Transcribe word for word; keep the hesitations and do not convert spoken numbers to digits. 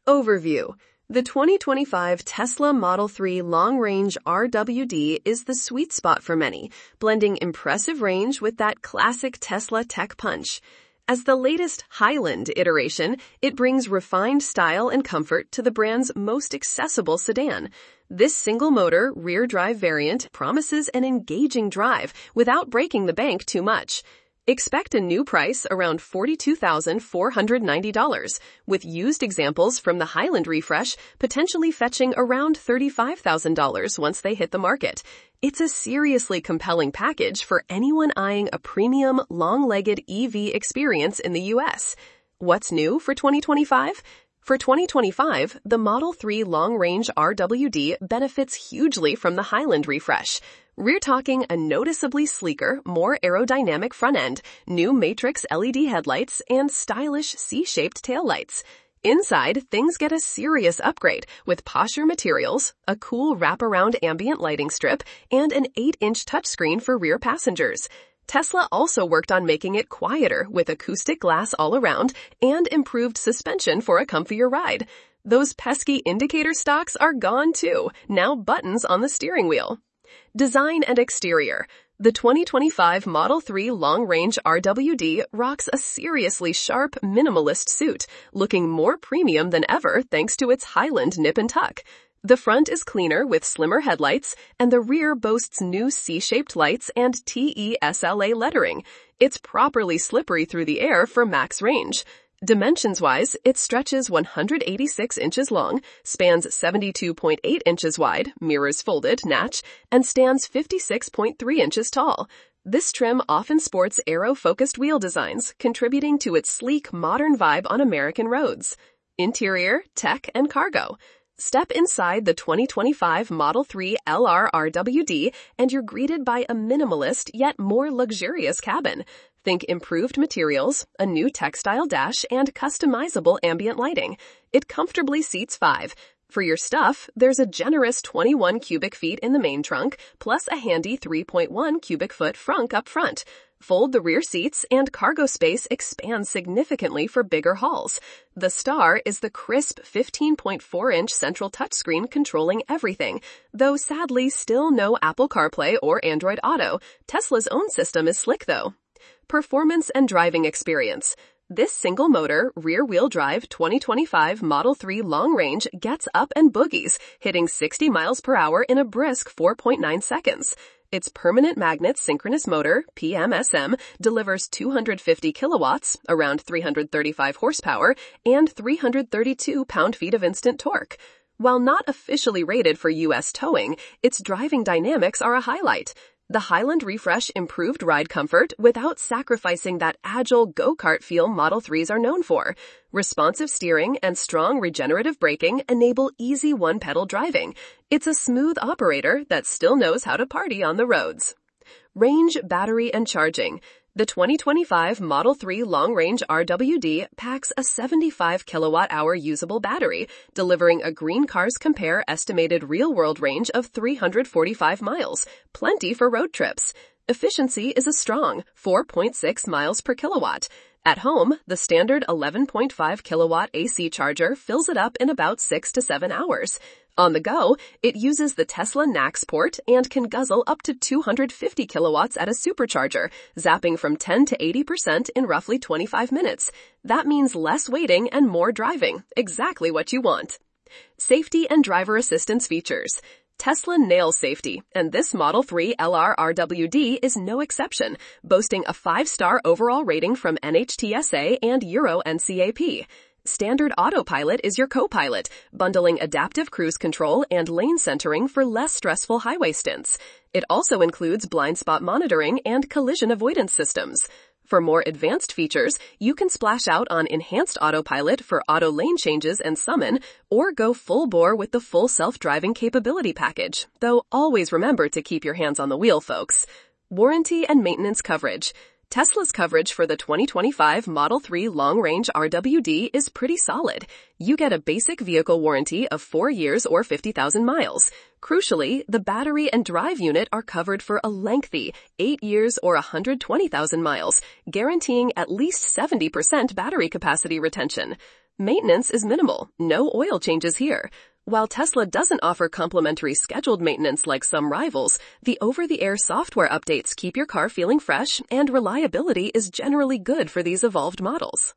Overview. The twenty twenty-five Tesla Model three Long-Range R W D is the sweet spot for many, blending impressive range with that classic Tesla tech punch. As the latest Highland iteration, it brings refined style and comfort to the brand's most accessible sedan. This single-motor, rear-drive variant promises an engaging drive without breaking the bank too much. Expect a new price around forty-two thousand four hundred ninety dollars, with used examples from the Highland refresh potentially fetching around thirty-five thousand dollars once they hit the market. It's a seriously compelling package for anyone eyeing a premium, long-legged E V experience in the U S. What's new for twenty twenty-five? For twenty twenty-five, the Model three Long-Range R W D benefits hugely from the Highland refresh. We're talking a noticeably sleeker, more aerodynamic front end, new Matrix L E D headlights, and stylish C-shaped taillights. Inside, things get a serious upgrade with posher materials, a cool wraparound ambient lighting strip, and an eight inch touchscreen for rear passengers. Tesla also worked on making it quieter with acoustic glass all around and improved suspension for a comfier ride. Those pesky indicator stalks are gone too, now buttons on the steering wheel. Design and exterior. The twenty twenty-five Model three Long-Range R W D rocks a seriously sharp, minimalist suit, looking more premium than ever thanks to its Highland nip and tuck. The front is cleaner with slimmer headlights, and the rear boasts new C-shaped lights and T E S L A lettering. It's properly slippery through the air for max range. Dimensions-wise, it stretches one hundred eighty-six inches long, spans seventy-two point eight inches wide, mirrors folded, natch, and stands fifty-six point three inches tall. This trim often sports aero-focused wheel designs, contributing to its sleek, modern vibe on American roads. Interior, tech, and cargo. Step inside the twenty twenty-five Model three L R R W D and you're greeted by a minimalist yet more luxurious cabin. Think improved materials, a new textile dash, and customizable ambient lighting. It comfortably seats five. For your stuff, there's a generous twenty-one cubic feet in the main trunk, plus a handy three point one cubic foot frunk up front. Fold the rear seats and cargo space expands significantly for bigger hauls. The star is the crisp fifteen point four inch central touchscreen controlling everything, though sadly still no Apple CarPlay or Android Auto. Tesla's own system is slick though. Performance and driving experience. This single-motor, rear-wheel drive twenty twenty-five Model three Long-Range gets up and boogies, hitting sixty miles per hour in a brisk four point nine seconds. Its permanent magnet synchronous motor, P M S M, delivers two hundred fifty kilowatts, around three hundred thirty-five horsepower, and three hundred thirty-two pound-feet of instant torque. While not officially rated for U S towing, its driving dynamics are a highlight. The Highland refresh improved ride comfort without sacrificing that agile go-kart feel Model threes are known for. Responsive steering and strong regenerative braking enable easy one-pedal driving. It's a smooth operator that still knows how to party on the roads. Range, battery, and charging. The twenty twenty-five Model three Long-Range R W D packs a seventy-five kilowatt hour usable battery, delivering a Green Cars Compare estimated real-world range of three hundred forty-five miles, plenty for road trips. Efficiency is a strong four point six miles per kilowatt. At home, the standard eleven point five kilowatt A C charger fills it up in about six to seven hours. On the go, it uses the Tesla N A C S port and can guzzle up to two hundred fifty kilowatts at a supercharger, zapping from ten to eighty percent in roughly twenty-five minutes. That means less waiting and more driving, exactly what you want. Safety and driver assistance features. Tesla nails safety, and this Model three L R R W D is no exception, boasting a five-star overall rating from N H T S A and Euro N C A P. Standard Autopilot is your co-pilot, bundling adaptive cruise control and lane centering for less stressful highway stints. It also includes blind spot monitoring and collision avoidance systems. For more advanced features, you can splash out on Enhanced Autopilot for auto lane changes and summon, or go full bore with the full self-driving capability package, though always remember to keep your hands on the wheel, folks. Warranty and maintenance coverage. Tesla's coverage for the twenty twenty-five Model three Long-Range R W D is pretty solid. You get a basic vehicle warranty of four years or fifty thousand miles. Crucially, the battery and drive unit are covered for a lengthy eight years or one hundred twenty thousand miles, guaranteeing at least seventy percent battery capacity retention. Maintenance is minimal, no oil changes here. While Tesla doesn't offer complimentary scheduled maintenance like some rivals, the over-the-air software updates keep your car feeling fresh, and reliability is generally good for these evolved models.